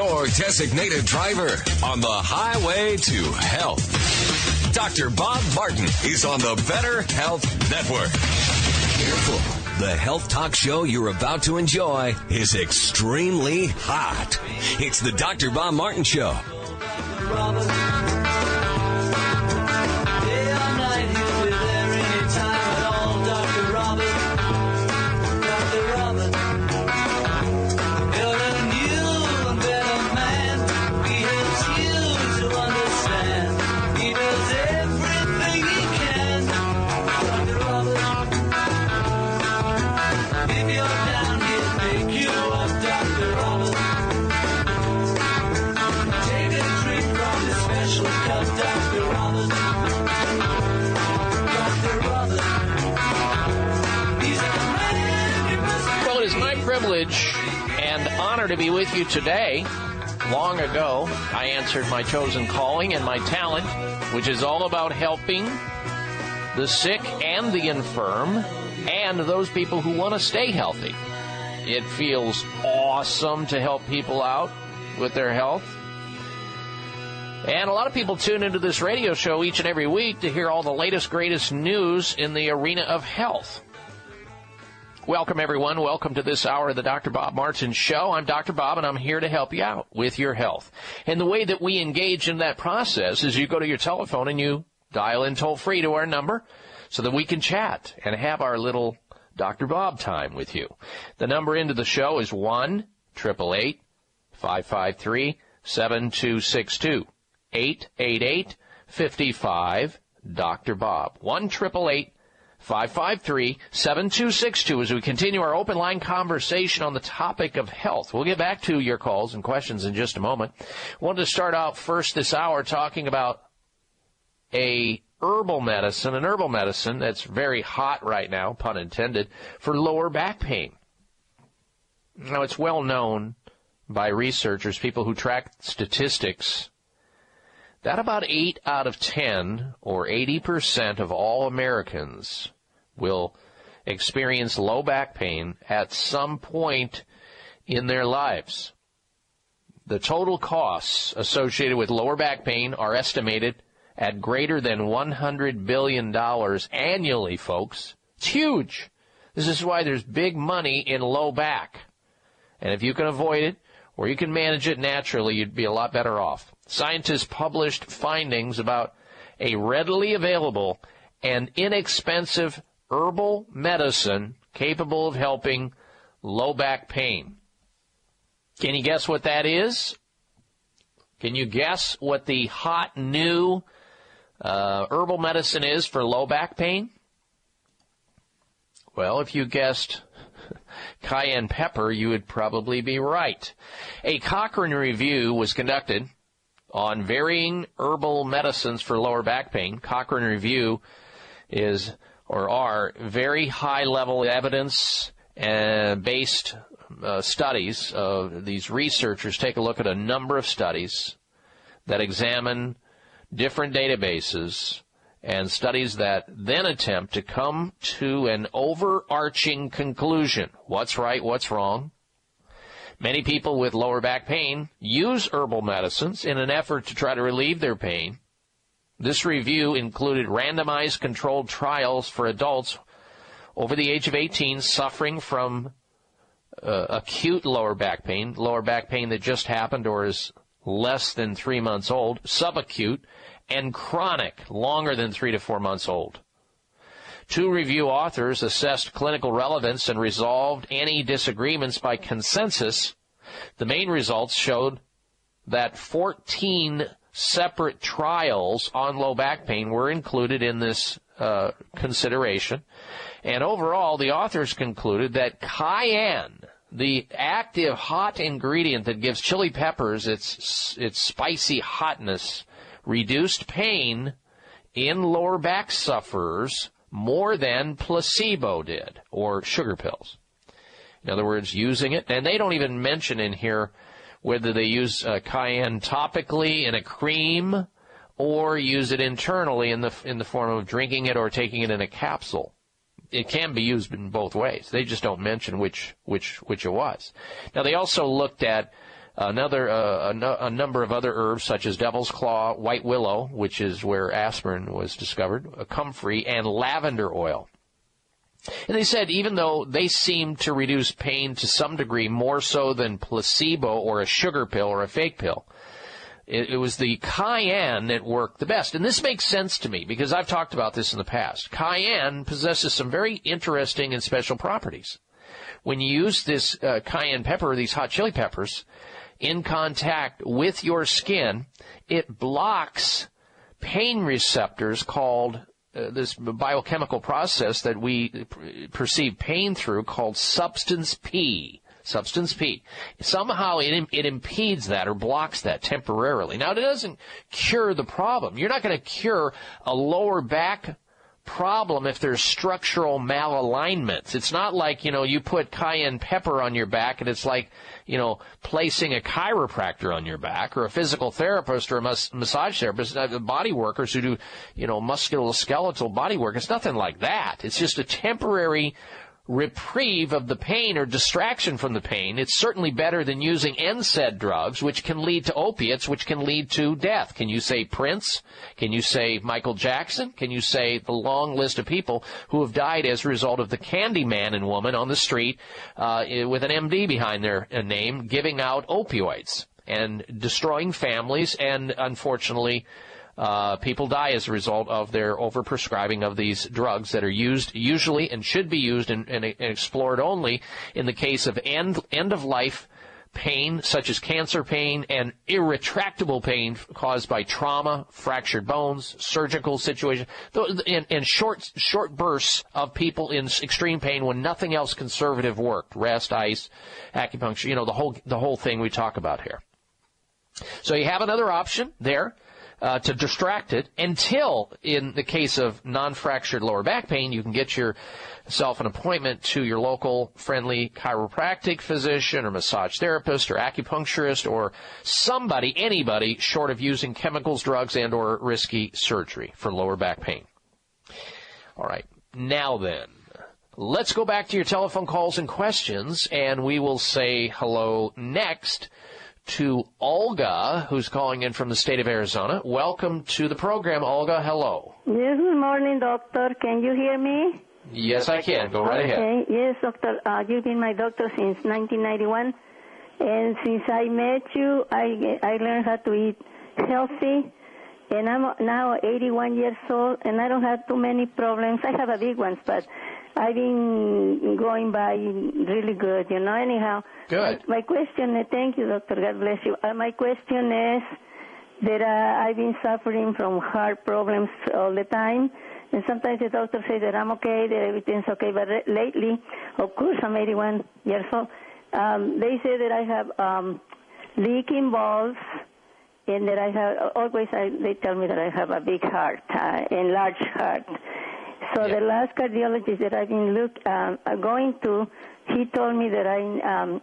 your designated driver on the highway to health. Dr. Bob Martin is on the Better Health Network. Careful. The health talk show you're about to enjoy is extremely hot. It's the Dr. Bob Martin Show. And honor to be with you today. Long ago, I answered my chosen calling and my talent, which is all about helping the sick and the infirm and those people who want to stay healthy. It feels awesome to help people out with their health. And a lot of people tune into this radio show each and every week to hear all the latest, greatest news in the arena of health. Welcome, everyone. Welcome to this hour of the Dr. Bob Martin Show. I'm Dr. Bob, and I'm here to help you out with your health. And the way that we engage in that process is you go to your telephone and you dial in toll-free to our number so that we can chat and have our little Dr. Bob time with you. The number into the show is 1-888-553-7262. 888-55-Dr. Bob. 1-888-553-7262 as we continue our open line conversation on the topic of health. We'll get back to your calls and questions in just a moment. I wanted to start out first this hour talking about an herbal medicine that's very hot right now, pun intended, for lower back pain. Now, it's well known by researchers, people who track statistics, that about 8 out of 10, or 80% of all Americans, will experience low back pain at some point in their lives. The total costs associated with lower back pain are estimated at greater than $100 billion annually, folks. It's huge. This is why there's big money in low back. And if you can avoid it, or you can manage it naturally, you'd be a lot better off. Scientists published findings about a readily available and inexpensive herbal medicine capable of helping low back pain. Can you guess what that is? Can you guess what the hot new herbal medicine is for low back pain? Well, if you guessed cayenne pepper, you would probably be right. A Cochrane review was conducted on varying herbal medicines for lower back pain. Cochrane review are very high-level evidence-based studies. These researchers take a look at a number of studies that examine different databases and studies that then attempt to come to an overarching conclusion. What's right, what's wrong? Many people with lower back pain use herbal medicines in an effort to try to relieve their pain. This review included randomized controlled trials for adults over the age of 18 suffering from acute lower back pain that just happened or is less than 3 months old, subacute, and chronic, longer than 3 to 4 months old. 2 review authors assessed clinical relevance and resolved any disagreements by consensus. The main results showed that 14 separate trials on low back pain were included in this consideration. And overall, the authors concluded that cayenne, the active hot ingredient that gives chili peppers its spicy hotness, reduced pain in lower back sufferers more than placebo did, or sugar pills. In other words, using it, and they don't even mention in here whether they use cayenne topically in a cream or use it internally in the form of drinking it or taking it in a capsule. It can be used in both ways. They just don't mention which it was. Now, they also looked at a number of other herbs such as devil's claw, white willow, which is where aspirin was discovered, comfrey, and lavender oil. And they said even though they seemed to reduce pain to some degree more so than placebo or a sugar pill or a fake pill, it was the cayenne that worked the best. And this makes sense to me because I've talked about this in the past. Cayenne possesses some very interesting and special properties. When you use this cayenne pepper, these hot chili peppers, in contact with your skin, it blocks pain receptors called this biochemical process that we perceive pain through called substance P. Substance P. Somehow it impedes that or blocks that temporarily. Now, it doesn't cure the problem. You're not going to cure a lower back problem if there's structural malalignments. It's not like, you put cayenne pepper on your back and it's like, placing a chiropractor on your back or a physical therapist or a massage therapist, body workers who do, musculoskeletal body work. It's nothing like that. It's just a temporary reprieve of the pain or distraction from the pain. It's certainly better than using NSAID drugs, which can lead to opiates, which can lead to death. Can you say Prince? Can you say Michael Jackson? Can you say the long list of people who have died as a result of the candy man and woman on the street with an MD behind their name giving out opioids and destroying families and, unfortunately, people die as a result of their overprescribing of these drugs that are used usually and should be used and explored only in the case of end-of-life pain, such as cancer pain and irretractable pain caused by trauma, fractured bones, surgical situations, and short bursts of people in extreme pain when nothing else conservative worked. Rest, ice, acupuncture, the whole thing we talk about here. So you have another option there. To distract it until, in the case of non-fractured lower back pain, you can get yourself an appointment to your local friendly chiropractic physician or massage therapist or acupuncturist or anybody short of using chemicals, drugs, and or risky surgery for lower back pain. All right. Now then, let's go back to your telephone calls and questions, and we will say hello next to Olga, who's calling in from the state of Arizona. Welcome to the program, Olga. Hello. Yes, good morning, doctor. Can you hear me? Yes, I can. Go right ahead. Yes, doctor. You've been my doctor since 1991. And since I met you, I learned how to eat healthy. And I'm now 81 years old, and I don't have too many problems. I have a big ones, but I've been going by really good, anyhow. Good. My question, thank you, doctor, God bless you. My question is that I've been suffering from heart problems all the time, and sometimes the doctor says that I'm okay, that everything's okay, but lately, of course, I'm 81 years old, they say that I have leaking valves, and that I have, they tell me that I have a big heart, enlarged heart. So the last cardiologist that I've been going to, he told me that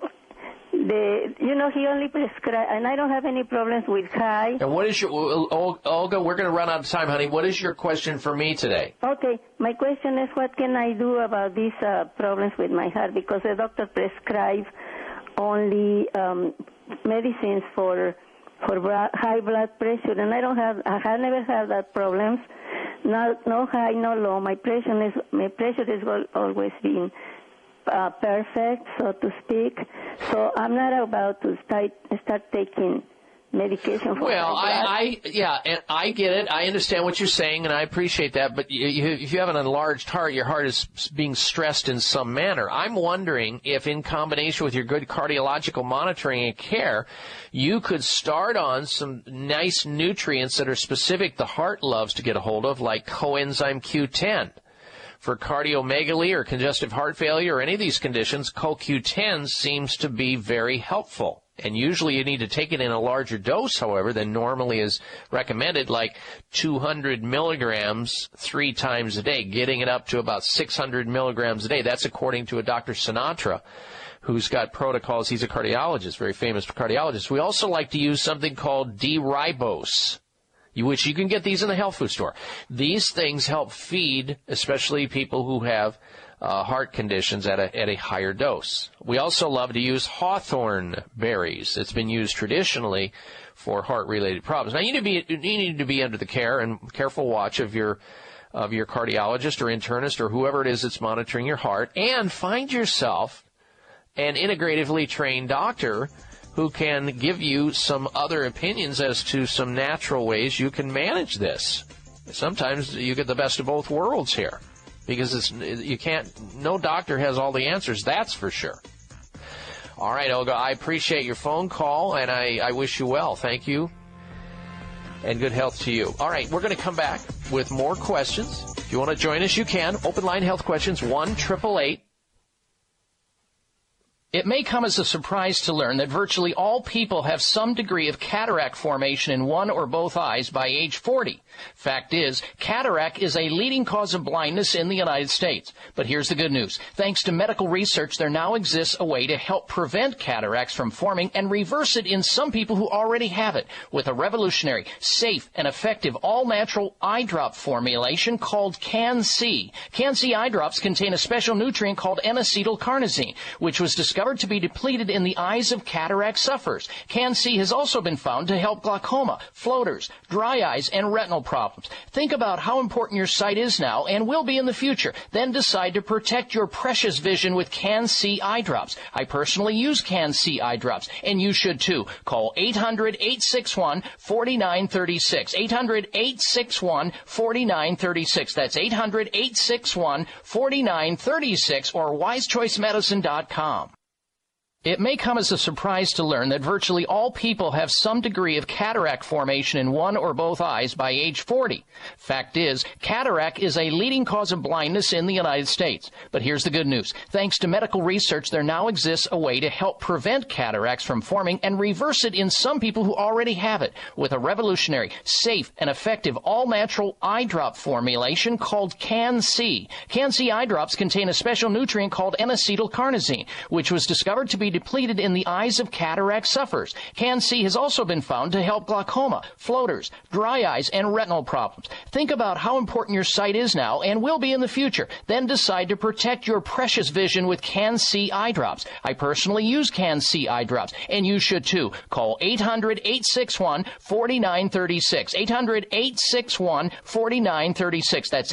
he only prescribed, and I don't have any problems with high. And what is your, Olga, we're going to run out of time, honey. What is your question for me today? Okay. My question is, what can I do about these problems with my heart? Because the doctor prescribed only medicines for high blood pressure, and I never had that problems. No high, no low. My pressure has always been perfect, so to speak. So I'm not about to start taking medication for I get it. I understand what you're saying, and I appreciate that. But if you have an enlarged heart, your heart is being stressed in some manner. I'm wondering if, in combination with your good cardiological monitoring and care, you could start on some nice nutrients that are specific the heart loves to get a hold of, like coenzyme Q10. For cardiomegaly or congestive heart failure or any of these conditions, CoQ10 seems to be very helpful. And usually you need to take it in a larger dose, however, than normally is recommended, like 200 milligrams 3 times a day, getting it up to about 600 milligrams a day. That's according to a Dr. Sinatra, who's got protocols. He's a cardiologist, very famous cardiologist. We also like to use something called D-ribose, which you can get these in the health food store. These things help feed, especially people who have heart conditions at a higher dose. We also love to use hawthorn berries. It's been used traditionally for heart-related problems. Now, you need to be under the care and careful watch of your cardiologist or internist or whoever it is that's monitoring your heart, and find yourself an integratively trained doctor who can give you some other opinions as to some natural ways you can manage this. Sometimes you get the best of both worlds here, because no doctor has all the answers, that's for sure. All right, Olga, I appreciate your phone call, and I wish you well. Thank you, and good health to you. All right, we're going to come back with more questions. If you want to join us, you can. Open line health questions, 1-888. It may come as a surprise to learn that virtually all people have some degree of cataract formation in one or both eyes by age 40. Fact is, cataract is a leading cause of blindness in the United States. But here's the good news. Thanks to medical research, there now exists a way to help prevent cataracts from forming and reverse it in some people who already have it with a revolutionary, safe, and effective all-natural eye drop formulation called Can-C. Can-C eye drops contain a special nutrient called N-acetylcarnosine, which was discovered to be depleted in the eyes of cataract sufferers. Can-C has also been found to help glaucoma, floaters, dry eyes, and retinal problems. Think about how important your sight is now and will be in the future. Then decide to protect your precious vision with Can-C eye drops. I personally use Can-C eye drops, and you should too. Call 800-861-4936. 800-861-4936. That's 800-861-4936 or wisechoicemedicine.com. It may come as a surprise to learn that virtually all people have some degree of cataract formation in one or both eyes by age 40. Fact is, cataract is a leading cause of blindness in the United States. But here's the good news. Thanks to medical research, there now exists a way to help prevent cataracts from forming and reverse it in some people who already have it with a revolutionary, safe, and effective all-natural eye drop formulation called Can-C. Can-C eye drops contain a special nutrient called N-acetylcarnosine, which was discovered to be depleted in the eyes of cataract sufferers. Can-C has also been found to help glaucoma, floaters, dry eyes, and retinal problems. Think about how important your sight is now and will be in the future. Then decide to protect your precious vision with Can-C eye drops. I personally use Can-C eye drops, and you should too. Call 800-861-4936. 800-861-4936. That's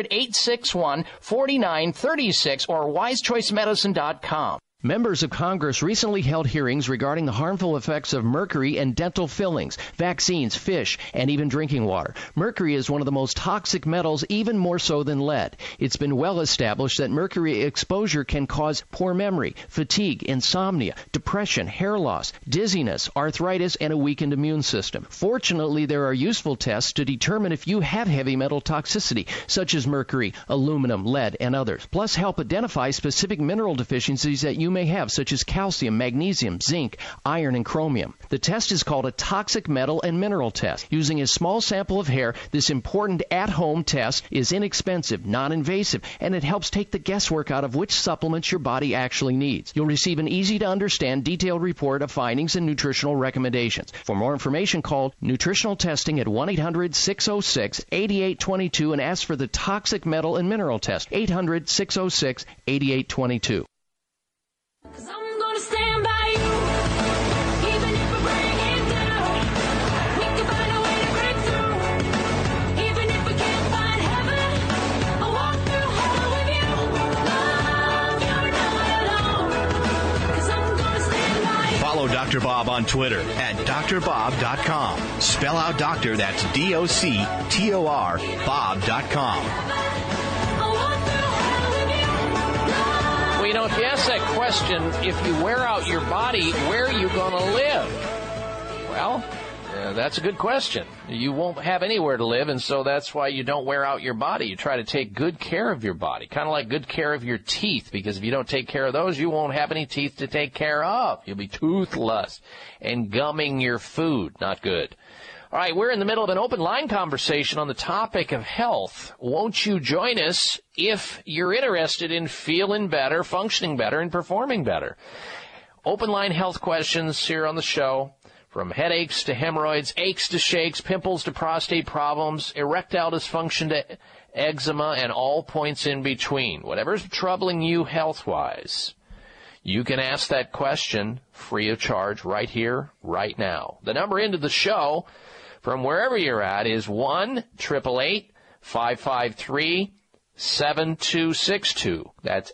800-861-4936 or wisechoicemedicine.com. Members of Congress recently held hearings regarding the harmful effects of mercury in dental fillings, vaccines, fish, and even drinking water. Mercury is one of the most toxic metals, even more so than lead. It's been well established that mercury exposure can cause poor memory, fatigue, insomnia, depression, hair loss, dizziness, arthritis, and a weakened immune system. Fortunately, there are useful tests to determine if you have heavy metal toxicity, such as mercury, aluminum, lead, and others. Plus, help identify specific mineral deficiencies that you may have, such as calcium, magnesium, zinc, iron, and chromium. The test is called a toxic metal and mineral test. Using a small sample of hair, this important at-home test is inexpensive, non-invasive, and it helps take the guesswork out of which supplements your body actually needs. You'll receive an easy-to-understand, detailed report of findings and nutritional recommendations. For more information, call Nutritional Testing at 1-800-606-8822 and ask for the toxic metal and mineral test. 800-606-8822. 'Cause I'm gonna stand by you, even if we bring it down. We can find a way to break through, even if we can't find heaven. I'll walk through hell with you. Love, you're not alone. 'Cause I'm gonna stand by you. Follow Dr. Bob on Twitter at drbob.com. Spell out doctor, that's DOCTOR, Bob.com. You know, if you ask that question, if you wear out your body, where are you going to live? Well, that's a good question. You won't have anywhere to live, and so that's why you don't wear out your body. You try to take good care of your body, kind of like good care of your teeth, because if you don't take care of those, you won't have any teeth to take care of. You'll be toothless and gumming your food. Not good. All right, we're in the middle of an open line conversation on the topic of health. Won't you join us if you're interested in feeling better, functioning better, and performing better? Open line health questions here on the show for From headaches to hemorrhoids, aches to shakes, pimples to prostate problems, erectile dysfunction to eczema, and all points in between. Whatever's troubling you health-wise, you can ask that question free of charge right here, right now. The number into the show from wherever you're at is 1-888-553-7262. That's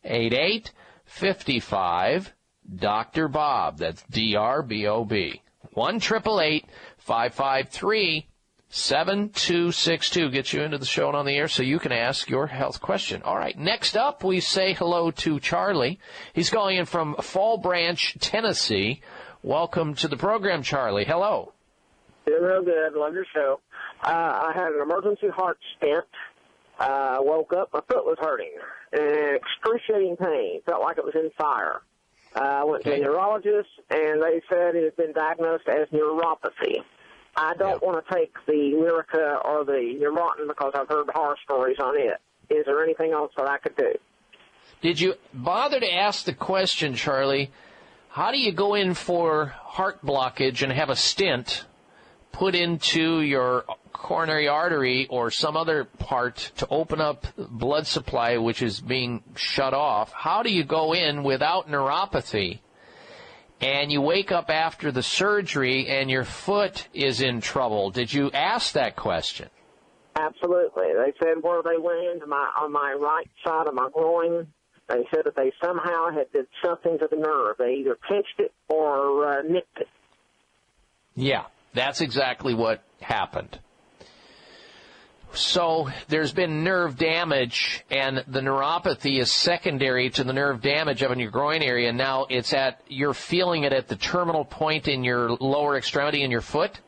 888-55-Dr. Bob. That's D-R-B-O-B. 1-888-553-7262 gets you into the show and on the air so you can ask your health question. All right, next up we say hello to Charlie. He's calling in from Fall Branch, Tennessee. Welcome to the program, Charlie. Hello. Doing real good. Love your show. I had an emergency heart stent. Woke up, my foot was hurting. Excruciating pain. Felt like it was in fire. I went to a neurologist, and they said it had been diagnosed as neuropathy. I don't want to take the Lyrica or the Neurontin because I've heard horror stories on it. Is there anything else that I could do? Did you bother to ask the question, Charlie, how do you go in for heart blockage and have a stent put into your coronary artery or some other part to open up blood supply which is being shut off? How do you go in without neuropathy and you wake up after the surgery and your foot is in trouble? Did you ask that question? Absolutely. They said where they went into on my right side of my groin, they said that they somehow had did something to the nerve. They either pinched it or nicked it. Yeah, that's exactly what happened. So there's been nerve damage, and the neuropathy is secondary to the nerve damage up in your groin area. Now you're feeling it at the terminal point in your lower extremity in your foot?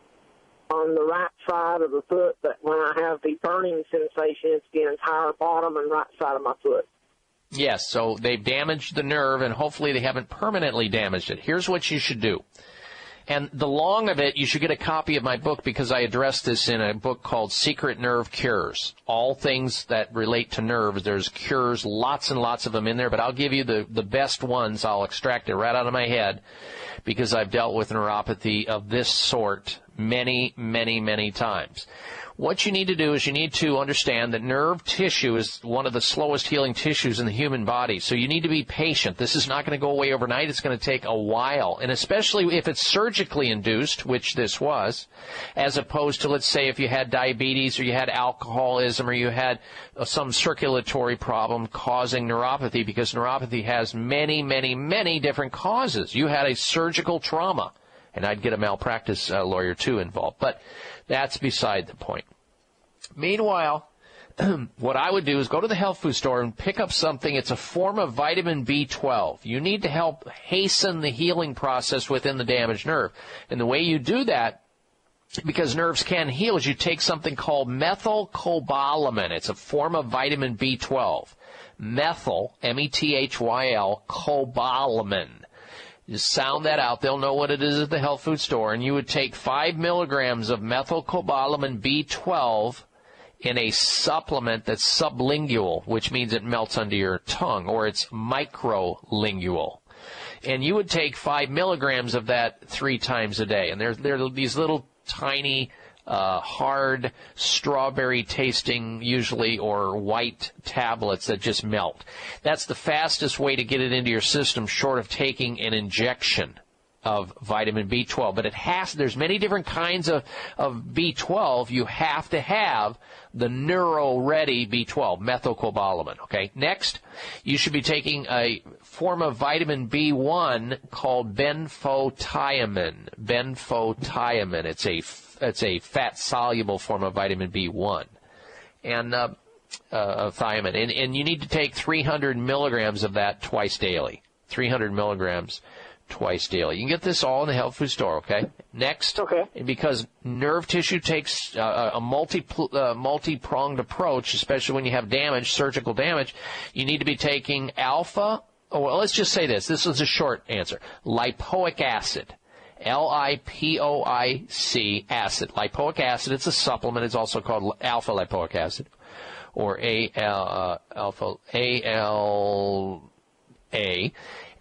On the right side of the foot, but when I have the burning sensation, it's the entire bottom and right side of my foot. Yes, so they've damaged the nerve, and hopefully they haven't permanently damaged it. Here's what you should do. And the long of it, you should get a copy of my book because I address this in a book called Secret Nerve Cures. All things that relate to nerves, there's cures, lots and lots of them in there, but I'll give you the best ones. I'll extract it right out of my head because I've dealt with neuropathy of this sort many, many, many times. What you need to do is you need to understand that nerve tissue is one of the slowest healing tissues in the human body. So you need to be patient. This is not going to go away overnight. It's going to take a while. And especially if it's surgically induced, which this was, as opposed to, let's say, if you had diabetes or you had alcoholism or you had some circulatory problem causing neuropathy, because neuropathy has many, many, many different causes. You had a surgical trauma. And I'd get a malpractice lawyer, too, involved. But that's beside the point. Meanwhile, what I would do is go to the health food store and pick up something. It's a form of vitamin B12. You need to help hasten the healing process within the damaged nerve. And the way you do that, because nerves can heal, is you take something called methylcobalamin. It's a form of vitamin B12. Methyl, M-E-T-H-Y-L, cobalamin. Just sound that out. They'll know what it is at the health food store. And you would take 5 milligrams of methylcobalamin B12 in a supplement that's sublingual, which means it melts under your tongue, or it's microlingual. And you would take 5 milligrams of that 3 times a day. And they're these little tiny, hard, strawberry-tasting, usually, or white tablets that just melt. That's the fastest way to get it into your system, short of taking an injection of vitamin B12. But there's many different kinds of B12. You have to have the neuro-ready B12, methylcobalamin, okay? Next, you should be taking a form of vitamin B1 called benfotiamine. Benfotiamine. It's a fat-soluble form of vitamin B1 and thiamine. And you need to take 300 milligrams of that twice daily. 300 milligrams twice daily. You can get this all in the health food store, okay? Next, okay. Because nerve tissue takes a multi-pronged approach, especially when you have damage, surgical damage, you need to be taking alpha, well, let's just say this. This is a short answer. Lipoic acid. Lipoic acid. Lipoic acid, it's a supplement. It's also called alpha lipoic acid, or ALA.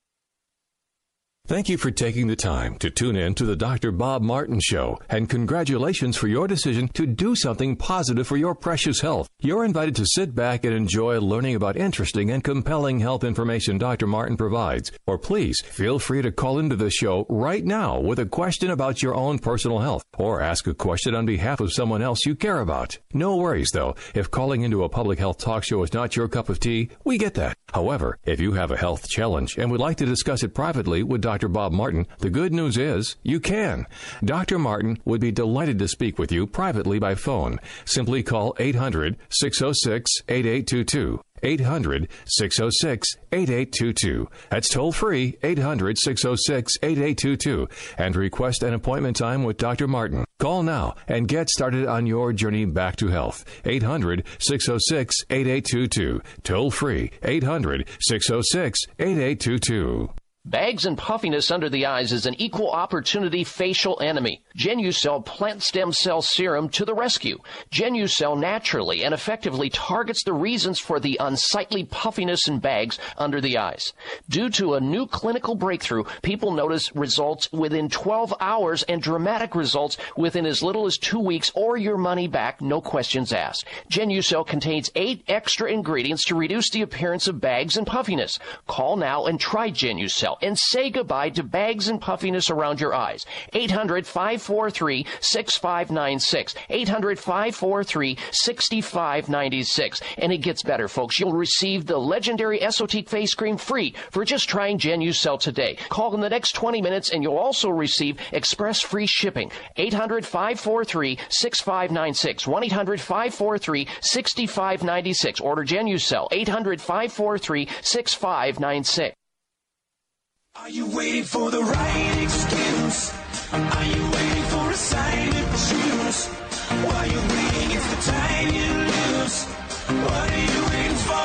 Thank you for taking the time to tune in to the Dr. Bob Martin Show, and congratulations for your decision to do something positive for your precious health. You're invited to sit back and enjoy learning about interesting and compelling health information Dr. Martin provides. Or please feel free to call into the show right now with a question about your own personal health, or ask a question on behalf of someone else you care about. No worries, though. If calling into a public health talk show is not your cup of tea, we get that. However, if you have a health challenge and would like to discuss it privately with Dr. Bob Martin, the good news is you can. Dr. Martin would be delighted to speak with you privately by phone. Simply call 800-606-8822. 800-606-8822. That's toll free, 800-606-8822, and request an appointment time with Dr. Martin. Call now and get started on your journey back to health. 800-606-8822. Toll free, 800-606-8822. Bags and puffiness under the eyes is an equal opportunity facial enemy. Genucell Plant Stem Cell Serum to the rescue. Genucell naturally and effectively targets the reasons for the unsightly puffiness and bags under the eyes. Due to a new clinical breakthrough, people notice results within 12 hours and dramatic results within as little as 2 weeks, or your money back, no questions asked. Genucell contains 8 extra ingredients to reduce the appearance of bags and puffiness. Call now and try Genucell and say goodbye to bags and puffiness around your eyes. 800-543-6596. 800-543-6596. And it gets better, folks. You'll receive the legendary Esotique Face Cream free for just trying Genucell today. Call in the next 20 minutes and you'll also receive express free shipping. 800-543-6596. 1-800-543-6596. Order Genucell. 800-543-6596. Are you waiting for the right excuse? Are you waiting for a sign to choose? While you're waiting, it's the time you lose. What are you waiting for?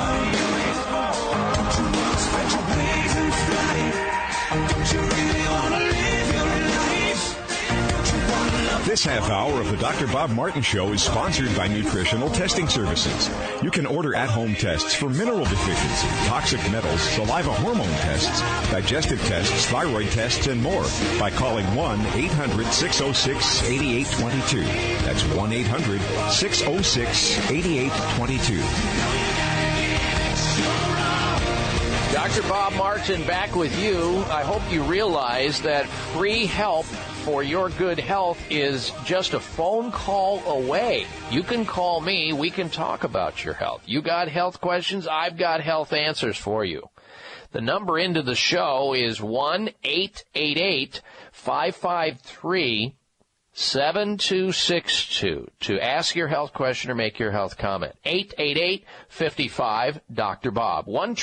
Don't you want to spread your wings and fly? Don't you really want to live your life? Don't you want to love? This half hour of the Dr. Bob Martin Show is sponsored by Nutritional Testing Services. You can order at-home tests for mineral deficiency, toxic metals, saliva hormone tests, digestive tests, thyroid tests, and more by calling 1-800-606-8822. That's 1-800-606-8822. Dr. Bob Martin back with you. I hope you realize that free help for your good health is just a phone call away. You can call me. We can talk about your health. You got health questions? I've got health answers for you. The number into the show is 1-888-553-7262 to ask your health question or make your health comment. 888-55-Dr. Bob.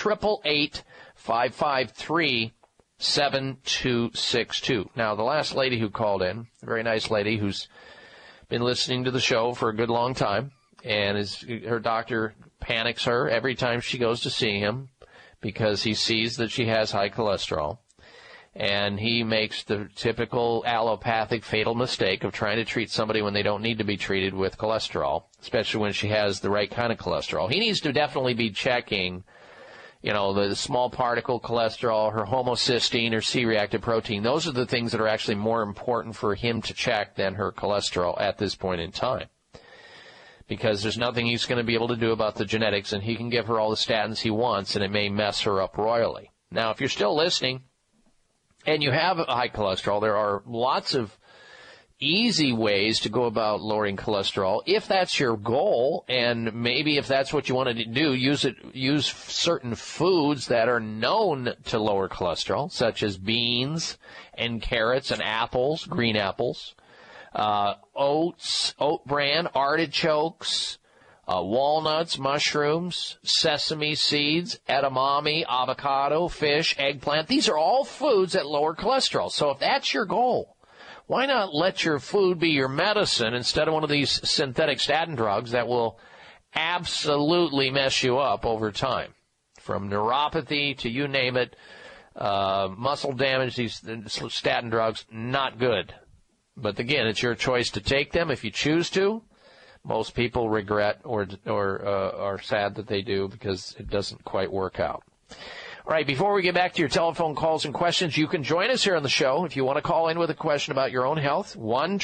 1-888-553-7262. Now, the last lady who called in, a very nice lady who's been listening to the show for a good long time, and her doctor panics her every time she goes to see him because he sees that she has high cholesterol. And he makes the typical allopathic fatal mistake of trying to treat somebody when they don't need to be treated with cholesterol, especially when she has the right kind of cholesterol. He needs to definitely be checking, the small particle cholesterol, her homocysteine, or C-reactive protein. Those are the things that are actually more important for him to check than her cholesterol at this point in time. Because there's nothing he's going to be able to do about the genetics, and he can give her all the statins he wants, and it may mess her up royally. Now, if you're still listening, and you have high cholesterol, there are lots of easy ways to go about lowering cholesterol. If that's your goal, and maybe if that's what you want to do, use certain foods that are known to lower cholesterol, such as beans and carrots and apples, green apples, oats, oat bran, artichokes, walnuts, mushrooms, sesame seeds, edamame, avocado, fish, eggplant. These are all foods that lower cholesterol. So if that's your goal, why not let your food be your medicine instead of one of these synthetic statin drugs that will absolutely mess you up over time? From neuropathy to you name it, muscle damage, these statin drugs, not good. But again, it's your choice to take them if you choose to. Most people regret or are sad that they do because it doesn't quite work out. All right, before we get back to your telephone calls and questions, you can join us here on the show if you want to call in with a question about your own health.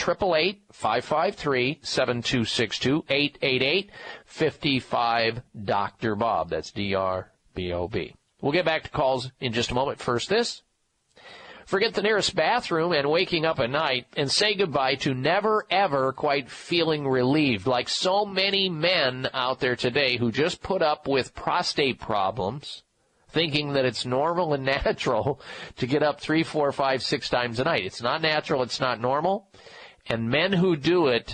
1-888-553-7262, 888-55-Dr. Bob. That's DRBOB. We'll get back to calls in just a moment. First, this. Forget the nearest bathroom and waking up at night and say goodbye to never, ever quite feeling relieved, like so many men out there today who just put up with prostate problems, thinking that it's normal and natural to get up 3, 4, 5, 6 times a night. It's not natural. It's not normal. And men who do it,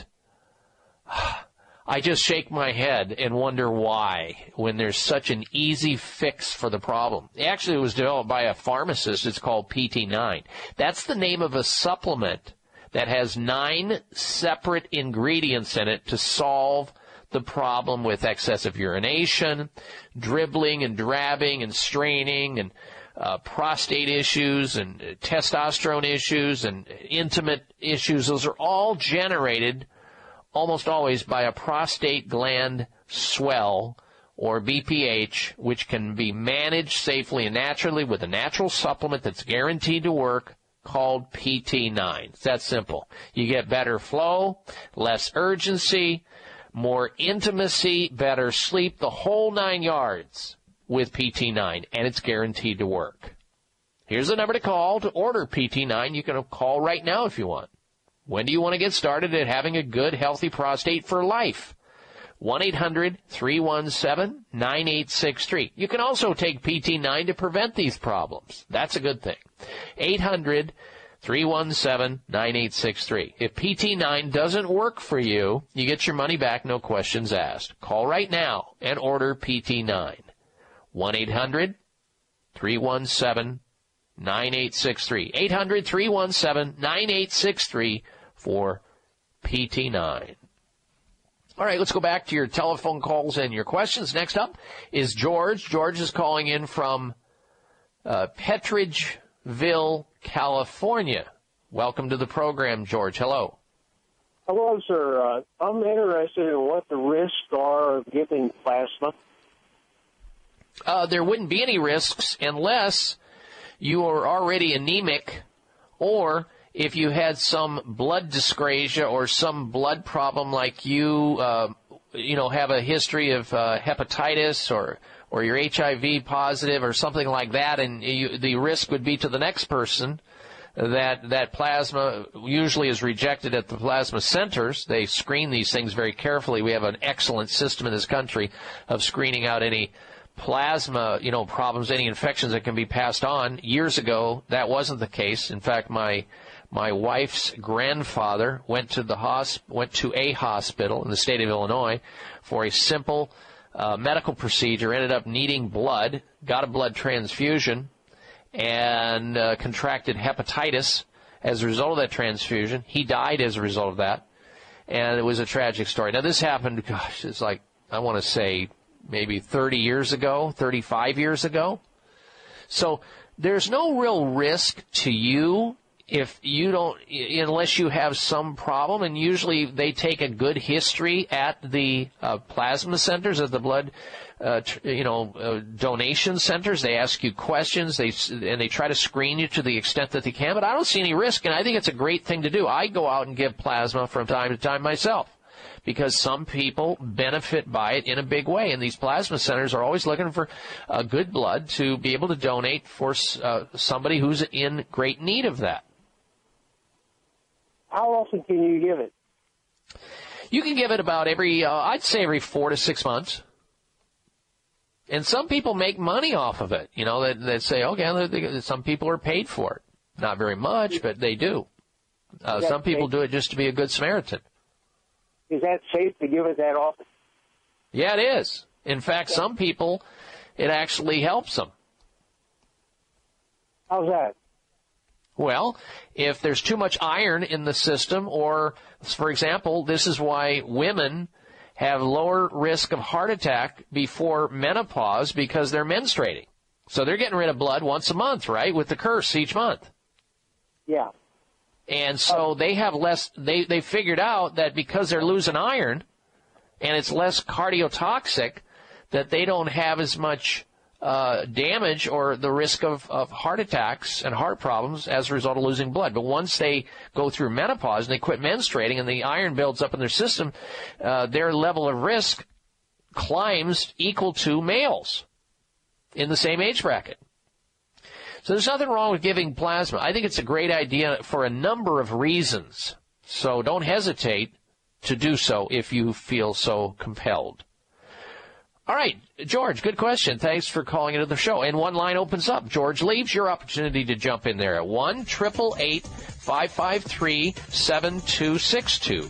I just shake my head and wonder why, when there's such an easy fix for the problem. Actually, it was developed by a pharmacist. It's called PT9. That's the name of a supplement that has 9 separate ingredients in it to solve the problem with excessive urination, dribbling and drabbing and straining, and prostate issues and testosterone issues and intimate issues. Those are all generated almost always by a prostate gland swell, or BPH, which can be managed safely and naturally with a natural supplement that's guaranteed to work, called PT9. It's that simple. You get better flow, less urgency, more intimacy, better sleep, the whole 9 yards with PT9, and it's guaranteed to work. Here's the number to call to order PT9. You can call right now if you want. When do you want to get started at having a good, healthy prostate for life? 1-800-317-9863. You can also take PT9 to prevent these problems. That's a good thing. 800-317-9863. If PT9 doesn't work for you, you get your money back, no questions asked. Call right now and order PT9. 1-800-317-9863. 800-317-9863 for PT9. All right, let's go back to your telephone calls and your questions. Next up is George. George is calling in from Petridgeville, California. Welcome to the program, George. Hello. Hello, sir. I'm interested in what the risks are of giving plasma. There wouldn't be any risks unless you are already anemic, or if you had some blood dyscrasia or some blood problem, like you have a history of hepatitis, or you're HIV positive or something like that, and the risk would be to the next person that plasma usually is rejected at the plasma centers. They screen these things very carefully. We have an excellent system in this country of screening out any plasma, problems, any infections that can be passed on. Years ago, that wasn't the case. In fact, my wife's grandfather went to a hospital in the state of Illinois for a simple medical procedure, ended up needing blood, got a blood transfusion, and contracted hepatitis as a result of that transfusion. He died as a result of that, and it was a tragic story. Now, this happened, it's like, I want to say, maybe 30 years ago, 35 years ago. So there's no real risk to you if you don't, unless you have some problem, and usually they take a good history at the plasma centers, at the blood, donation centers. They ask you questions, and they try to screen you to the extent that they can, but I don't see any risk, and I think it's a great thing to do. I go out and give plasma from time to time myself, because some people benefit by it in a big way, and these plasma centers are always looking for good blood to be able to donate for somebody who's in great need of that. How often can you give it? You can give it about I'd say every 4 to 6 months. And some people make money off of it. They say, okay, some people are paid for it. Not very much, but they do. Some people do it just to be a good Samaritan. Is that safe to give it that often? Yeah, it is. In fact, some people, it actually helps them. How's that? Well, if there's too much iron in the system, or, for example, this is why women have lower risk of heart attack before menopause, because they're menstruating. So they're getting rid of blood once a month, right, with the curse each month. Yeah. And so they have less, they figured out that because they're losing iron and it's less cardiotoxic, that they don't have as much damage or the risk of heart attacks and heart problems as a result of losing blood. But once they go through menopause and they quit menstruating and the iron builds up in their system, their level of risk climbs equal to males in the same age bracket. So there's nothing wrong with giving plasma. I think it's a great idea for a number of reasons. So don't hesitate to do so if you feel so compelled. All right, George, good question. Thanks for calling into the show. And one line opens up. George leaves, your opportunity to jump in there at 1-888-553-7262.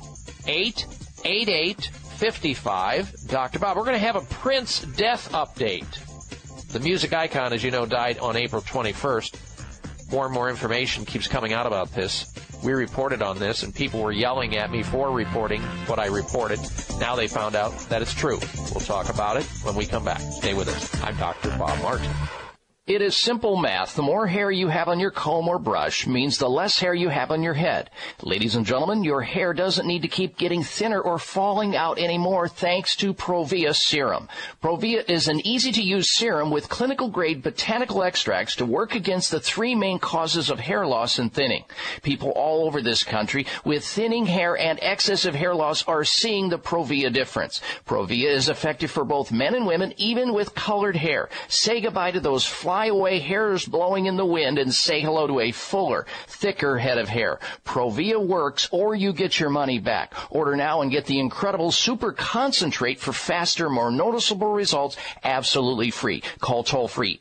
888-55 Dr. Bob. We're going to have a Prince death update. The music icon, as you know, died on April 21st. More and more information keeps coming out about this. We reported on this, and people were yelling at me for reporting what I reported. Now they found out that it's true. We'll talk about it when we come back. Stay with us. I'm Dr. Bob Martin. It is simple math. The more hair you have on your comb or brush means the less hair you have on your head. Ladies and gentlemen, your hair doesn't need to keep getting thinner or falling out anymore thanks to Provia Serum. Provia is an easy-to-use serum with clinical-grade botanical extracts to work against the three main causes of hair loss and thinning. People all over this country with thinning hair and excessive hair loss are seeing the Provia difference. Provia is effective for both men and women, even with colored hair. Say goodbye to those fly-away hairs blowing in the wind and say hello to a fuller, thicker head of hair. Provia works, or you get your money back. Order now and get the incredible super concentrate for faster, more noticeable results absolutely free. Call toll-free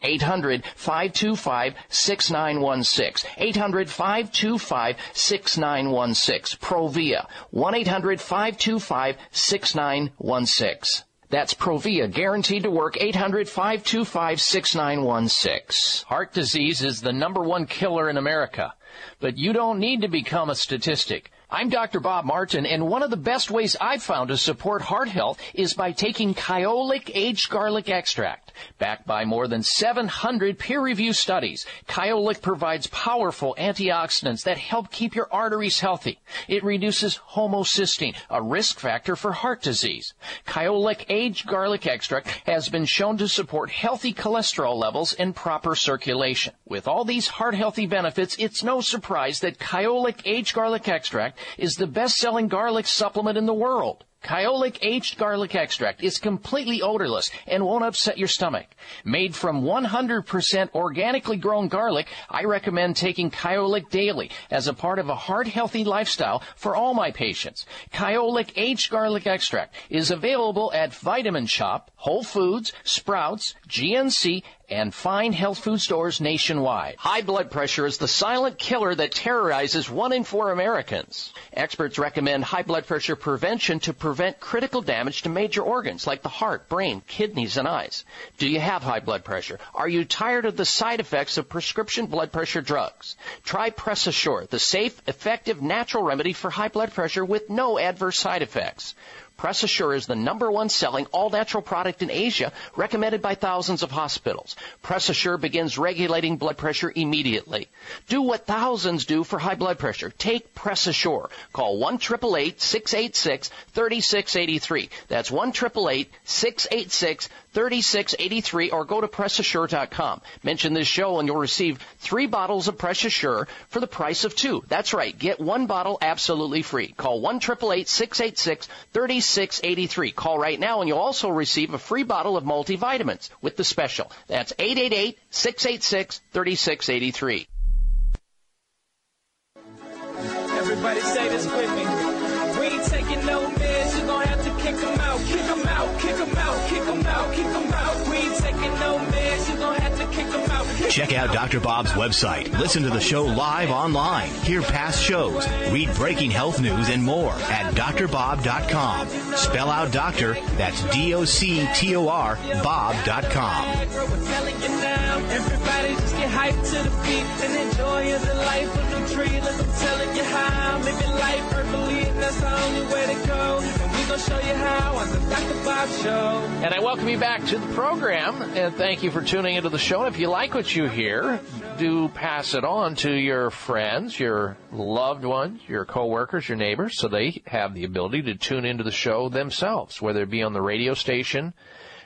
800-525-6916. 800-525-6916. Provia. 1-800-525-6916. That's Provia, guaranteed to work, 800-525-6916. Heart disease is the #1 killer in America, but you don't need to become a statistic. I'm Dr. Bob Martin, and one of the best ways I've found to support heart health is by taking Kyolic Aged Garlic Extract. Backed by more than 700 peer-reviewed studies, Kyolic provides powerful antioxidants that help keep your arteries healthy. It reduces homocysteine, a risk factor for heart disease. Kyolic Aged Garlic Extract has been shown to support healthy cholesterol levels and proper circulation. With all these heart-healthy benefits, it's no surprise that Kyolic Aged Garlic Extract is the best-selling garlic supplement in the world. Kyolic Aged Garlic Extract is completely odorless and won't upset your stomach. Made from 100% organically grown garlic, I recommend taking Kyolic daily as a part of a heart-healthy lifestyle for all my patients. Kyolic Aged Garlic Extract is available at Vitamin Shoppe, Whole Foods, Sprouts, GNC, and fine health food stores nationwide. High blood pressure is the silent killer that terrorizes 1 in 4 Americans. Experts recommend high blood pressure prevention to prevent critical damage to major organs like the heart, brain, kidneys, and eyes. Do you have high blood pressure? Are you tired of the side effects of prescription blood pressure drugs? Try Press Assure, the safe, effective, natural remedy for high blood pressure with no adverse side effects. Press Assure is the #1 selling all-natural product in Asia, recommended by thousands of hospitals. Press Assure begins regulating blood pressure immediately. Do what thousands do for high blood pressure. Take Press Assure. Call 1-888-686-3683. That's 1-888-686-3683, or go to PressAssure.com. Mention this show and you'll receive 3 bottles of Press Assure for the price of 2. That's right. Get 1 bottle absolutely free. Call 1-888-686-3683. Call right now and you'll also receive a free bottle of multivitamins with the special. That's 888-686-3683. Everybody say this with me. We ain't taking no meds, you gon' have to kick them out, kick them out, kick them out, kick them out, kick them out. We ain't taking no meds, you gon' have to kick them out. Check out Dr. Bob's website. Listen to the show live online. Hear past shows. Read breaking health news and more at drbob.com. Spell out doctor. That's DOCTOR Bob.com. Everybody just get hyped to the beat and enjoy the life of the tree. Like I'm telling you how. Living life perfectly, and that's the only way to go. And we gonna show you how on the Dr. Bob Show. And I welcome you back to the program, and thank you for tuning into the show. And if you like what you hear, do pass it on to your friends, your loved ones, your coworkers, your neighbors, so they have the ability to tune into the show themselves, whether it be on the radio station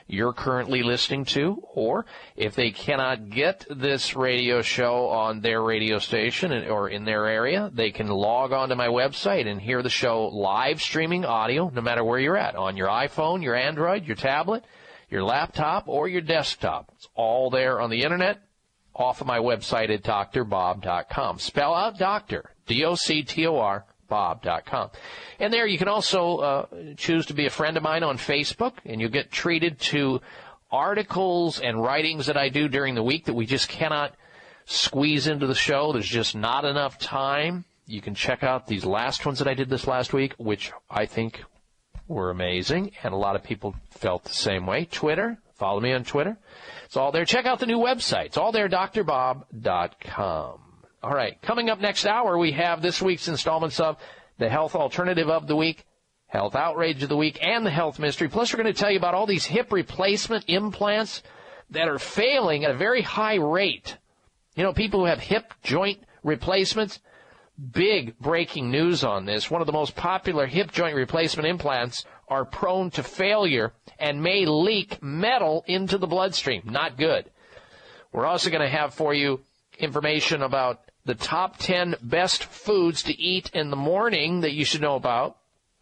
you're currently listening to, or if they cannot get this radio show on their radio station or in their area, they can log on to my website and hear the show live streaming audio no matter where you're at, on your iPhone, your Android, your tablet, your laptop, or your desktop. It's all there on the Internet off of my website at drbob.com. Spell out doctor, D-O-C-T-O-R, bob.com. And there you can also choose to be a friend of mine on Facebook, and you'll get treated to articles and writings that I do during the week that we just cannot squeeze into the show. There's just not enough time. You can check out these last ones that I did this last week, which I think were amazing, and a lot of people felt the same way. Twitter, follow me on Twitter. It's all there. Check out the new website. It's all there, drbob.com. All right, coming up next hour, we have this week's installments of the Health Alternative of the Week, Health Outrage of the Week, and the Health Mystery. Plus, we're going to tell you about all these hip replacement implants that are failing at a very high rate. You know, people who have hip joint replacements, big breaking news on this. One of the most popular hip joint replacement implants are prone to failure and may leak metal into the bloodstream. Not good. We're also going to have for you information about the top 10 best foods to eat in the morning that you should know about.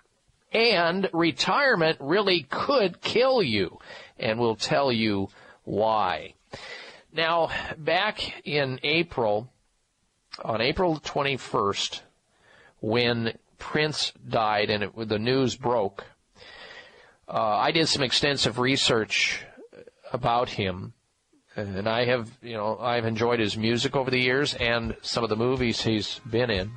And retirement really could kill you, and we'll tell you why. Now, back in April, on April 21st, when Prince died and the news broke, I did some extensive research about him. And I've enjoyed his music over the years and some of the movies he's been in.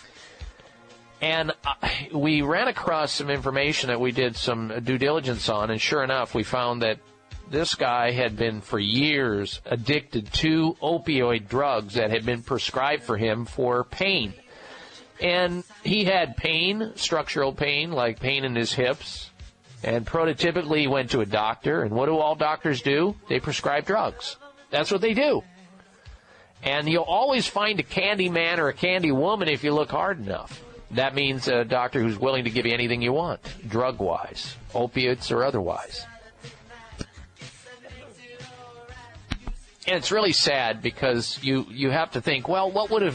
And we ran across some information that we did some due diligence on, and sure enough, we found that this guy had been for years addicted to opioid drugs that had been prescribed for him for pain. And he had pain, structural pain, like pain in his hips. And prototypically, he went to a doctor, and what do all doctors do? They prescribe drugs. That's what they do. And you'll always find a candy man or a candy woman if you look hard enough. That means a doctor who's willing to give you anything you want, drug-wise, opiates or otherwise. And it's really sad because you have to think, well, what would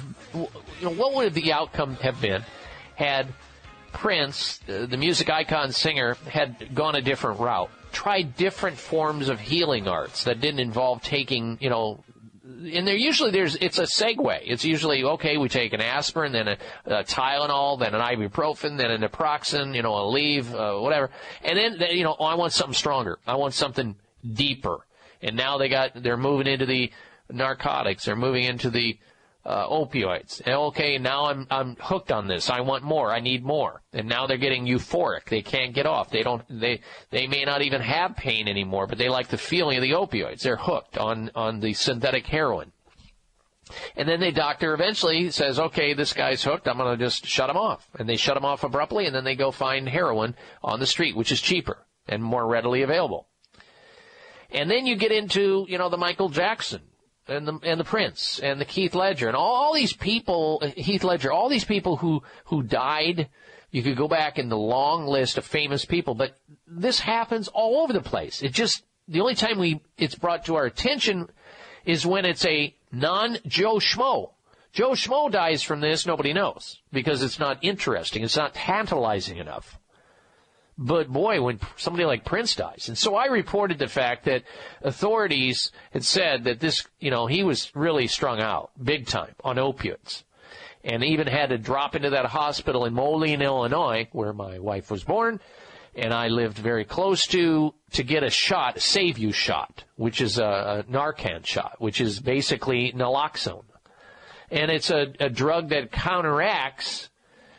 the outcome have been had Prince, the music icon singer, had gone a different route, tried different forms of healing arts that didn't involve taking, and it's a segue. It's usually, okay, we take an aspirin, then a Tylenol, then an ibuprofen, then a naproxen, a Aleve, whatever. And then, I want something stronger. I want something deeper. And now they're moving into the narcotics. They're moving into the opioids. And okay, now I'm hooked on this. I want more. I need more. And now they're getting euphoric. They can't get off. They may not even have pain anymore, but they like the feeling of the opioids. They're hooked on the synthetic heroin. And then the doctor eventually says, okay, this guy's hooked. I'm going to just shut him off. And they shut him off abruptly, and then they go find heroin on the street, which is cheaper and more readily available. And then you get into, the Michael Jackson and the Prince and the Keith Ledger and all these people, Heath Ledger, all these people who died. You could go back in the long list of famous people, but this happens all over the place. The only time it's brought to our attention is when it's a non-Joe Schmo. Joe Schmo dies from this, nobody knows, because it's not interesting. It's not tantalizing enough. But boy, when somebody like Prince dies. And so I reported the fact that authorities had said that this, he was really strung out big time on opiates. And even had to drop into that hospital in Moline, Illinois, where my wife was born, and I lived very close to get a shot, a Save-You shot, which is a Narcan shot, which is basically naloxone. And it's a drug that counteracts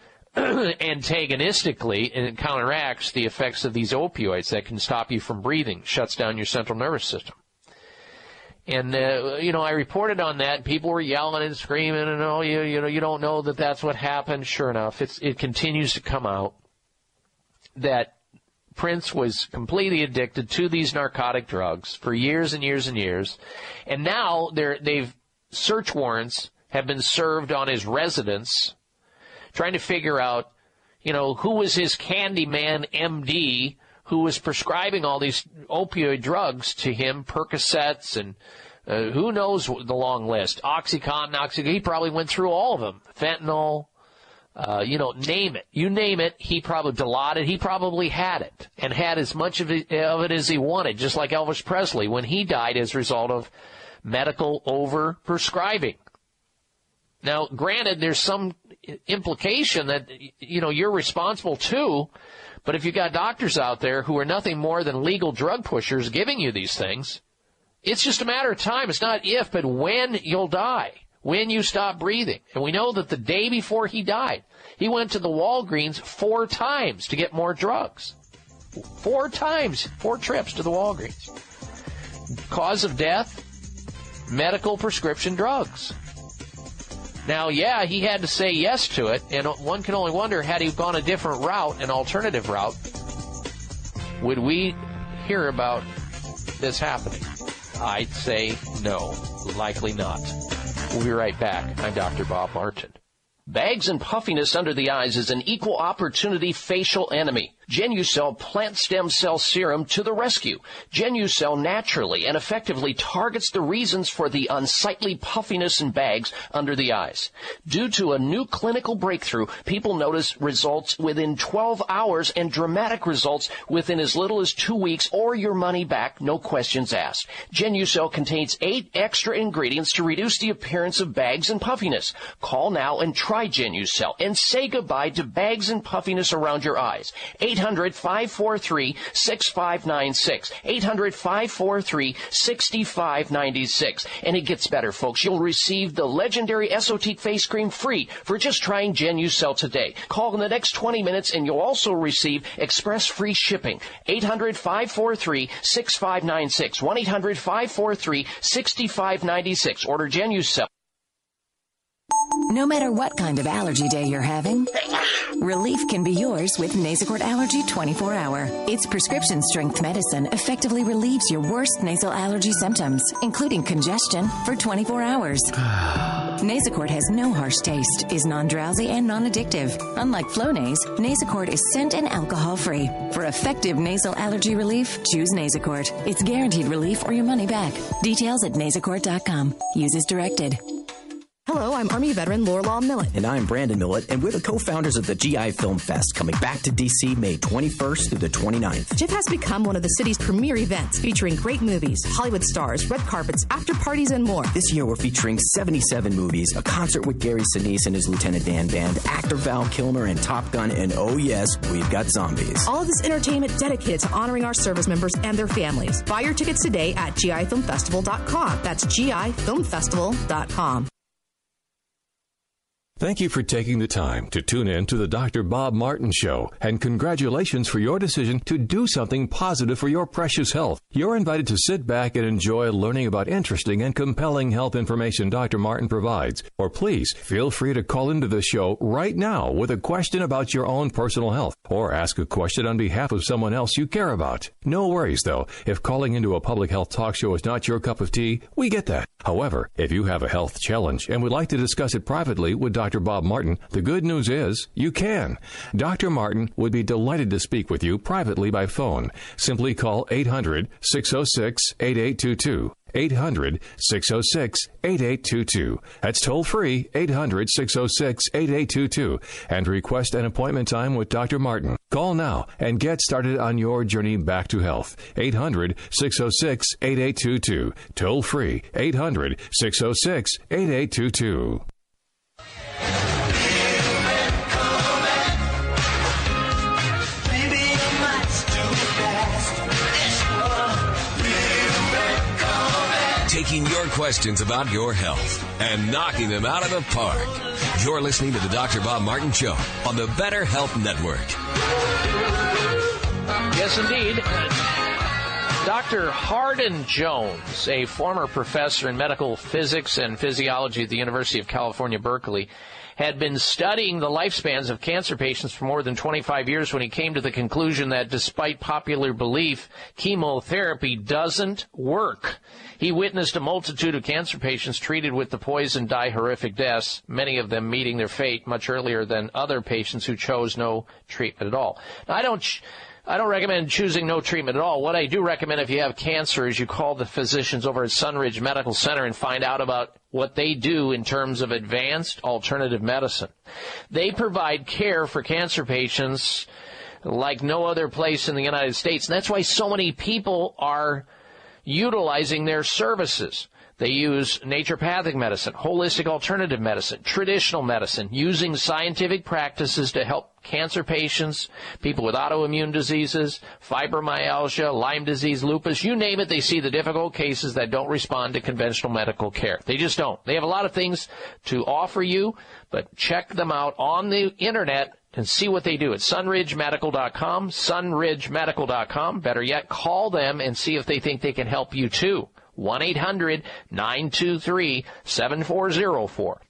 antagonistically, and it counteracts the effects of these opioids that can stop you from breathing, shuts down your central nervous system. And, I reported on that, and people were yelling and screaming, and, you don't know that that's what happened. Sure enough, it continues to come out that Prince was completely addicted to these narcotic drugs for years and years and years. And now search warrants have been served on his residence, trying to figure out, who was his Candyman MD who was prescribing all these opioid drugs to him, Percocets and who knows the long list, Oxycontin, he probably went through all of them, fentanyl, name it. You name it, he probably Dilaudid, he probably had it and had as much of it as he wanted, just like Elvis Presley when he died as a result of medical over-prescribing. Now, granted, there's some implication that, you're responsible too, but if you got doctors out there who are nothing more than legal drug pushers giving you these things, it's just a matter of time. It's not if, but when you'll die, when you stop breathing. And we know that the day before he died, he went to the Walgreens 4 times to get more drugs. 4 times, 4 trips to the Walgreens. Cause of death, medical prescription drugs. Now, yeah, he had to say yes to it, and one can only wonder, had he gone a different route, an alternative route, would we hear about this happening? I'd say no, likely not. We'll be right back. I'm Dr. Bob Martin. Bags and puffiness under the eyes is an equal opportunity facial enemy. Genucell plant stem cell serum to the rescue. Genucell naturally and effectively targets the reasons for the unsightly puffiness and bags under the eyes. Due to a new clinical breakthrough, people notice results within 12 hours and dramatic results within as little as 2 weeks or your money back, no questions asked. Genucell contains 8 extra ingredients to reduce the appearance of bags and puffiness. Call now and try Genucell and say goodbye to bags and puffiness around your eyes. 800-543-6596. 800-543-6596. And it gets better, folks. You'll receive the legendary Esotique face cream free for just trying Genucell today. Call in the next 20 minutes and you'll also receive express free shipping. 800-543-6596. 1-800-543-6596. Order Genucell. No matter what kind of allergy day you're having, relief can be yours with Nasacort Allergy 24-Hour. Its prescription strength medicine effectively relieves your worst nasal allergy symptoms, including congestion, for 24 hours. Nasacort has no harsh taste, is non-drowsy and non-addictive. Unlike Flonase, Nasacort is scent and alcohol-free. For effective nasal allergy relief, choose Nasacort. It's guaranteed relief or your money back. Details at nasacort.com. Use as directed. Hello, I'm Army veteran Lorelaw Millett. And I'm Brandon Millett, and we're the co-founders of the GI Film Fest, coming back to D.C. May 21st through the 29th. GIF has become one of the city's premier events, featuring great movies, Hollywood stars, red carpets, after parties, and more. This year, we're featuring 77 movies, a concert with Gary Sinise and his Lieutenant Dan Band, actor Val Kilmer, and Top Gun, and oh yes, we've got zombies. All of this entertainment dedicated to honoring our service members and their families. Buy your tickets today at GIFilmFestival.com. That's GIFilmFestival.com. Thank you for taking the time to tune in to the Dr. Bob Martin Show, and congratulations for your decision to do something positive for your precious health. You're invited to sit back and enjoy learning about interesting and compelling health information Dr. Martin provides. Or please feel free to call into the show right now with a question about your own personal health, or ask a question on behalf of someone else you care about. No worries, though. If calling into a public health talk show is not your cup of tea, we get that. However, if you have a health challenge and would like to discuss it privately with Dr. Bob Martin, the good news is you can. Dr. Martin would be delighted to speak with you privately by phone. Simply call 800-606-8822. 800-606-8822. That's toll free, 800-606-8822, and request an appointment time with Dr. Martin. Call now and get started on your journey back to health. 800-606-8822. Toll free, 800-606-8822. Taking your questions about your health and knocking them out of the park. You're listening to the Dr. Bob Martin Show on the Better Health Network. Yes, indeed. Dr. Hardin Jones, a former professor in medical physics and physiology at the University of California, Berkeley, had been studying the lifespans of cancer patients for more than 25 years when he came to the conclusion that despite popular belief, chemotherapy doesn't work. He witnessed a multitude of cancer patients treated with the poison die horrific deaths, many of them meeting their fate much earlier than other patients who chose no treatment at all. Now, I don't recommend choosing no treatment at all. What I do recommend if you have cancer is you call the physicians over at Sunridge Medical Center and find out about what they do in terms of advanced alternative medicine. They provide care for cancer patients like no other place in the United States, and that's why so many people are utilizing their services. They use naturopathic medicine, holistic alternative medicine, traditional medicine, using scientific practices to help cancer patients, people with autoimmune diseases, fibromyalgia, Lyme disease, lupus, you name it. They see the difficult cases that don't respond to conventional medical care. They just don't. They have a lot of things to offer you, but check them out on the Internet and see what they do at sunridgemedical.com, sunridgemedical.com. Better yet, call them and see if they think they can help you too. 1-800-923-7404.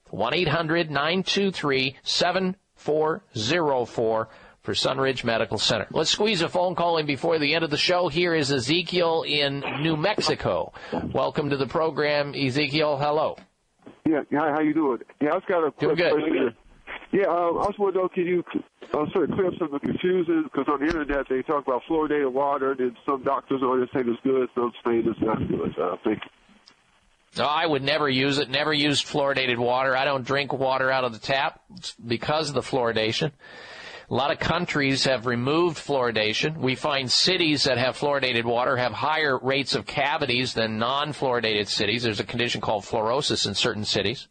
1-800-923-7404 for Sunridge Medical Center. Let's squeeze a phone call in before the end of the show. Here is Ezekiel in New Mexico. Welcome to the program, Ezekiel. Hello. Yeah, hi, how you doing? Yeah, I just got a quick question. Yeah, I was wondering, can you sort of clear up some of the confusion? Because on the Internet, they talk about fluoridated water, and some doctors on it say it's good, some say it's not good. Thank you. No, I would never use it. Never used fluoridated water. I don't drink water out of the tap because of the fluoridation. A lot of countries have removed fluoridation. We find cities that have fluoridated water have higher rates of cavities than non-fluoridated cities. There's a condition called fluorosis in certain cities.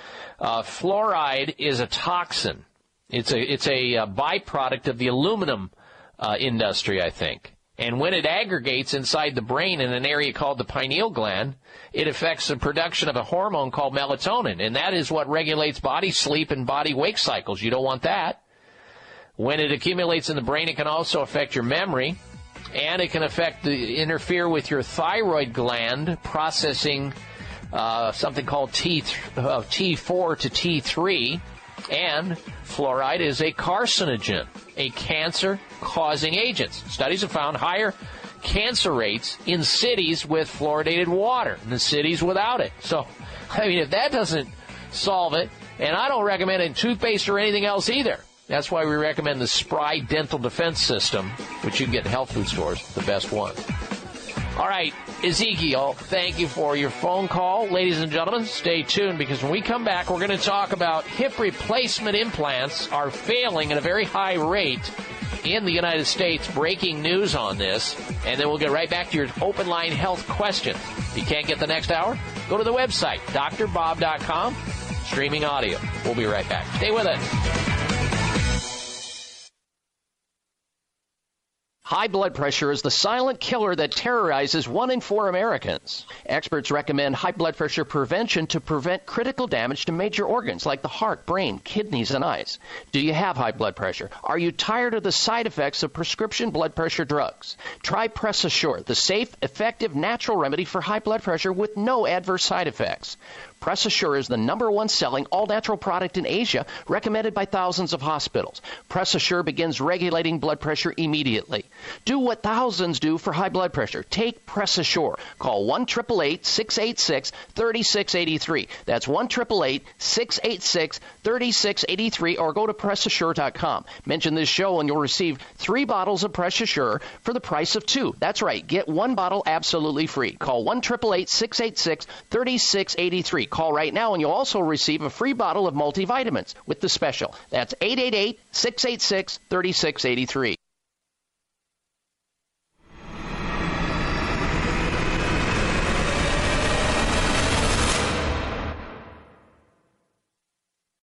Fluoride is a toxin. It's a byproduct of the aluminum industry, I think. And when it aggregates inside the brain in an area called the pineal gland, it affects the production of a hormone called melatonin, and that is what regulates body sleep and body wake cycles. You don't want that. When it accumulates in the brain, it can also affect your memory, and it can interfere with your thyroid gland processing something called T4 to T3, and fluoride is a carcinogen, a cancer-causing agent. Studies have found higher cancer rates in cities with fluoridated water than cities without it. So, I mean, if that doesn't solve it, and I don't recommend it in toothpaste or anything else either. That's why we recommend the Spry Dental Defense System, which you can get in health food stores, the best one. All right, Ezekiel, thank you for your phone call. Ladies and gentlemen, stay tuned because when we come back, we're going to talk about hip replacement implants are failing at a very high rate in the United States. Breaking news on this. And then we'll get right back to your open line health questions. If you can't get the next hour, go to the website, drbob.com, streaming audio. We'll be right back. Stay with us. High blood pressure is the silent killer that terrorizes 1 in 4 Americans. Experts recommend high blood pressure prevention to prevent critical damage to major organs like the heart, brain, kidneys, and eyes. Do you have high blood pressure? Are you tired of the side effects of prescription blood pressure drugs? Try Press Assure, the safe, effective, natural remedy for high blood pressure with no adverse side effects. Press Assure is the #1 selling all-natural product in Asia, recommended by thousands of hospitals. Press Assure begins regulating blood pressure immediately. Do what thousands do for high blood pressure. Take Press Assure. Call 1-888-686-3683. That's 1-888-686-3683, or go to PressAssure.com. Mention this show and you'll receive 3 bottles of Press Assure for the price of 2. That's right. Get 1 bottle absolutely free. Call 1-888-686-3683. Call right now and you'll also receive a free bottle of multivitamins with the special. That's 888-686-3683.